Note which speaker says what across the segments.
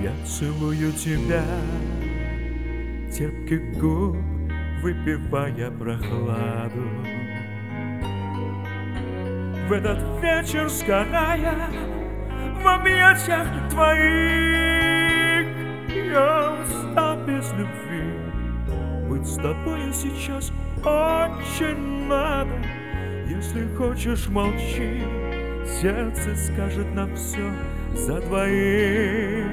Speaker 1: Я целую тебя, терпких губ, выпивая прохладу. В этот вечер сгорая в объятиях твоих, я устал без любви. Быть с тобой сейчас очень надо. Если хочешь, молчи, сердце скажет нам все за двоих.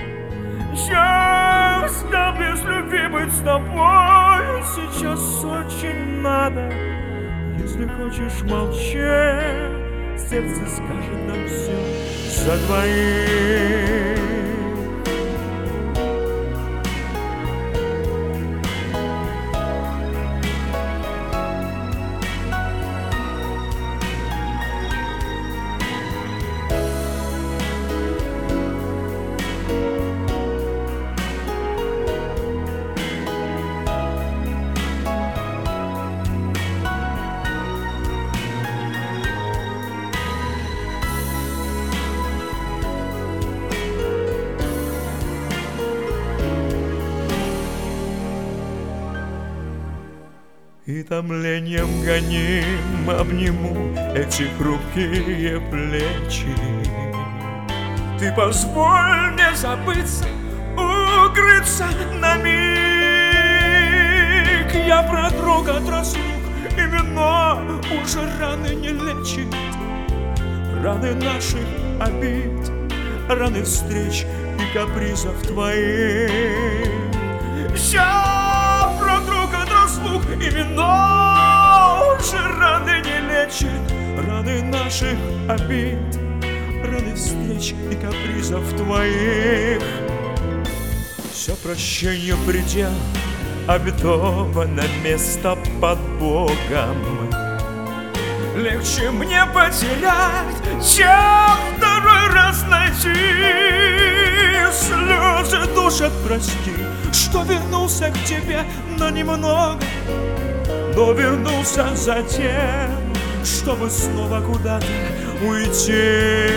Speaker 1: Я устал без любви, быть с тобой сейчас очень надо. Если хочешь, молчи, сердце скажет нам все за двоих. И томлением гоним обниму эти хрупкие плечи. Ты позволь мне забыться, укрыться на миг. Я продрог от разлук, и вино уже раны не лечит. Раны наших обид, раны встреч и капризов твоих. Я продрог от разлук, и вино уже раны не лечит. Раны наших обид, раны встреч и капризов твоих. Все прощение предел, обетовано место под Богом. Легче мне потерять, чем второй раз найти. Слезы душат, прости, что вернулся к тебе на немного, но вернулся затем, чтобы снова куда-то уйти.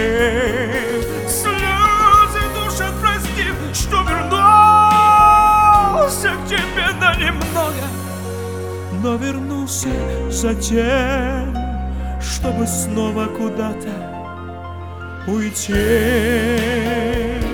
Speaker 1: Слезы душат, прости, что вернулся к тебе на немного, но вернулся затем, чтобы снова куда-то уйти.